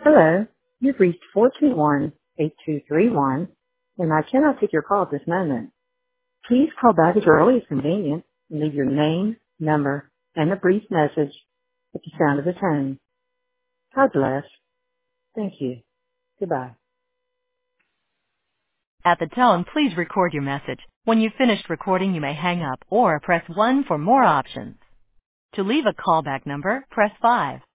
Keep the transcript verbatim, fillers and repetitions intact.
Hello, you've reached four two one, eight two three one, and I cannot take your call at this moment. Please call back as early as convenient and leave your name, number, and a brief message at the sound of the tone. God bless. Thank you. Goodbye. At the tone, please record your message. When you've finished recording, you may hang up or press one for more options. To leave a callback number, press five.